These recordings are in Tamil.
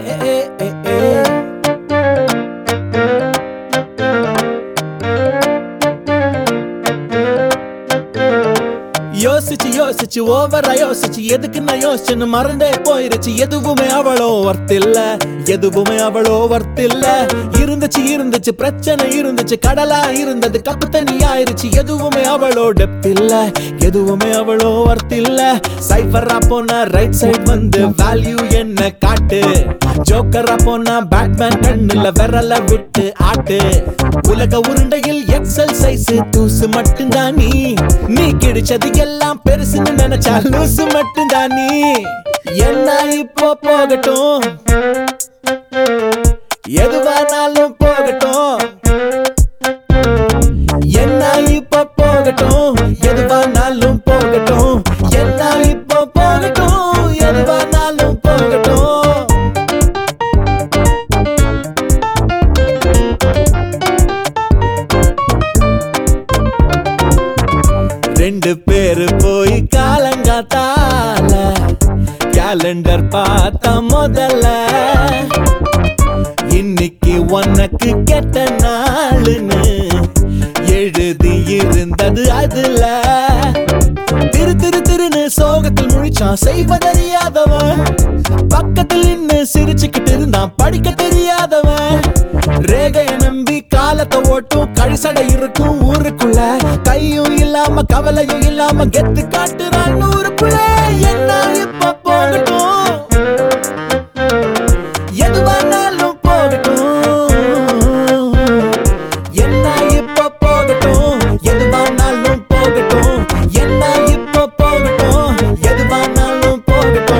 யோசிச்சு யோசிச்சு ஓவரா யோசிச்சு எதுக்கு நான் யோசிச்சுன்னு மறந்தே போயிருச்சு. எதுவுமே அவளோ வர்த் இல்ல, எதுவுமே அவளோ வர்த் இல்ல. இருந்துச்சு இருந்துச்சு பிரச்சனை இருந்துச்சு, கடலா இருந்தது கப்பு தண்ணி ஆயிருச்சு. எதுவுமே அவளோ டெப்த் இல்ல, எதுவுமே அவளோ வர்த் இல்ல. சைஃபரா போனா ரைட் சைடு வந்து வேல்யூ என்ன காட்டு. ஜோக்கரா போனா பேட்மேன் கண்ணுல விரல விட்டு ஆட்டு. உலக உருண்டையில் எக்ஸல் சைஸ் தூசு மட்டும்தான் நீ. நீ கிடைச்சது எல்லாம் பெருசுன்னு நினைச்சா லூசு மட்டும்தான் நீ. என்ன இப்போ போகட்டும், எதுவானாலும் போகட்டும். என்ன இப்போ போகட்டும், எதுவானாலும் போகட்டும். என்ன இப்போ போகட்டும், எதுவானாலும் போகட்டும். ரெண்டு பேரு போய் காலங்காத்தால கேலண்டர் பார்த்த முதல்ல. இன்னைக்கு உனக்கு கெட்ட நாளுன்னு எழுதி இருந்தது அதுல. திரு திரு திருன்னு சோகத்தில் முழிச்சான் செய்வதறியாதவன். பக்கத்தில் நின்னு சிரிச்சுக்கிட்டு இருந்தான் படிக்க தெரியாதவன். ரேகைய நம்பி காலத்தை ஓட்டும் கழிசடை இருக்கும் ஊருக்குள்ள. கையும் இல்லாம கவலையும் இல்லாம கெத்து காட்டுறான் ஊருக்குள்ள. என்ன இப்ப போகட்டும், எதுவானாலும் போகட்டும். என்ன இப்ப போகட்டும், எதுவானாலும் போகட்டும். என்ன இப்ப போகட்டும், எதுவானாலும் போகட்டும்.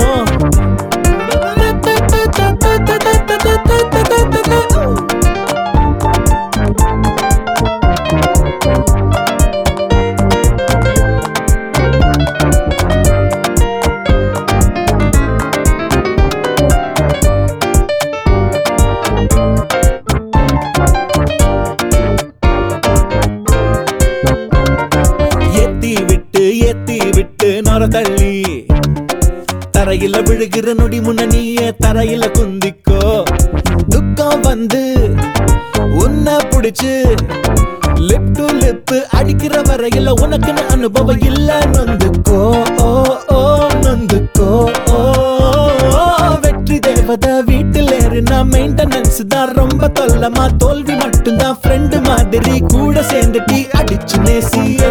ஏத்தி விட்டு நொர தள்ளி தரையில விழுகிற நொடி முன்னணியே தரையில குந்திக்கோ. துக்கம் வந்து உன்னை புடிச்சு லிப் டு லிப் அடிக்கிற வரையில உனக்குன்னு அனுபவம் இல்ல. நொந்துக்கோ ஓ ஓ நொந்துக்கோ ஓ. வெற்றி தேவதை வீட்டில் ஏறுனா மெயின்டெனன்ஸ் தான் ரொம்ப தொல்லமா. தோல்வி மட்டும்தான் ஃப்ரெண்டு மாதிரி கூட சேர்ந்து டீ அடிச்சு நேசிய.